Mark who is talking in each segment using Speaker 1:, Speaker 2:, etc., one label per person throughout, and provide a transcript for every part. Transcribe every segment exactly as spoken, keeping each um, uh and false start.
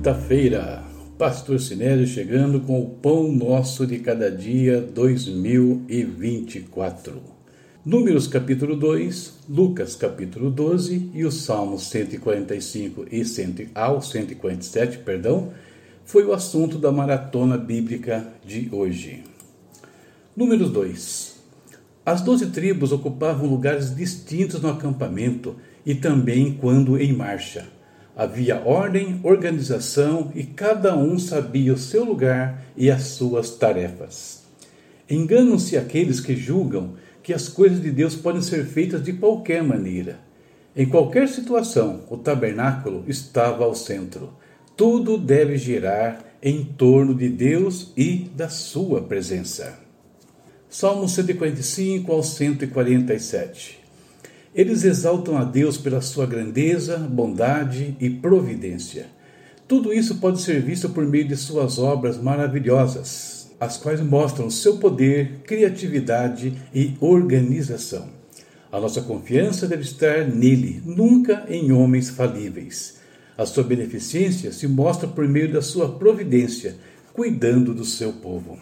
Speaker 1: Quinta-feira, Pastor Sinésio chegando com o Pão Nosso de Cada Dia dois mil e vinte e quatro. Números capítulo dois, Lucas capítulo doze e os Salmos cento e quarenta e cinco e cento, ao cento e quarenta e sete, perdão, foi o assunto da maratona bíblica de hoje. Números dois. As doze tribos ocupavam lugares distintos no acampamento e também quando em marcha. Havia ordem, organização e cada um sabia o seu lugar e as suas tarefas. Enganam-se aqueles que julgam que as coisas de Deus podem ser feitas de qualquer maneira. Em qualquer situação, o tabernáculo estava ao centro. Tudo deve girar em torno de Deus e da sua presença. Salmos cento e quarenta e cinco ao cento e quarenta e sete. Eles exaltam a Deus pela sua grandeza, bondade e providência. Tudo isso pode ser visto por meio de suas obras maravilhosas, as quais mostram seu poder, criatividade e organização. A nossa confiança deve estar nele, nunca em homens falíveis. A sua beneficência se mostra por meio da sua providência, cuidando do seu povo.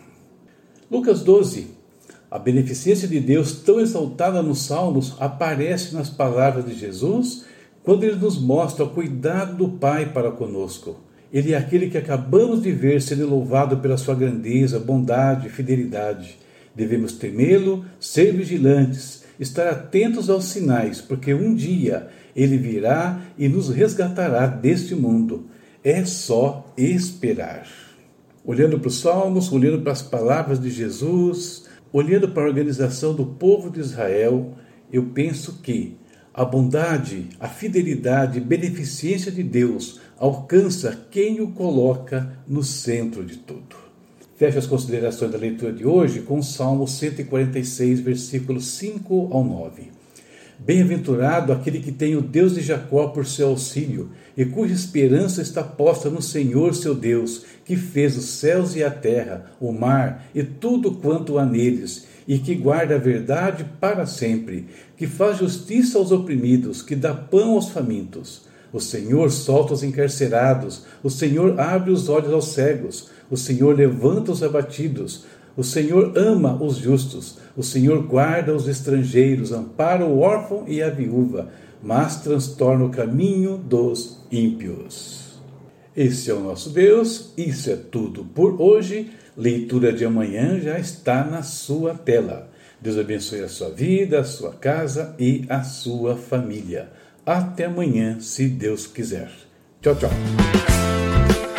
Speaker 1: Lucas doze. A beneficência de Deus, tão exaltada nos Salmos, aparece nas palavras de Jesus, quando ele nos mostra o cuidado do Pai para conosco. Ele é aquele que acabamos de ver sendo louvado pela sua grandeza, bondade e fidelidade. Devemos temê-lo, ser vigilantes, estar atentos aos sinais, porque um dia ele virá e nos resgatará deste mundo. É só esperar. Olhando para os Salmos, olhando para as palavras de Jesus, olhando para a organização do povo de Israel, eu penso que a bondade, a fidelidade e beneficência de Deus alcança quem o coloca no centro de tudo. Fecho as considerações da leitura de hoje com o Salmo cento e quarenta e seis, versículos cinco ao nove. Bem-aventurado aquele que tem o Deus de Jacó por seu auxílio e cuja esperança está posta no Senhor seu Deus, que fez os céus e a terra, o mar e tudo quanto há neles, e que guarda a verdade para sempre, que faz justiça aos oprimidos, que dá pão aos famintos. O Senhor solta os encarcerados, o Senhor abre os olhos aos cegos, o Senhor levanta os abatidos, o Senhor ama os justos, o Senhor guarda os estrangeiros, ampara o órfão e a viúva, mas transtorna o caminho dos ímpios. Esse é o nosso Deus, isso é tudo por hoje. Leitura de amanhã já está na sua tela. Deus abençoe a sua vida, a sua casa e a sua família. Até amanhã, se Deus quiser. Tchau, tchau.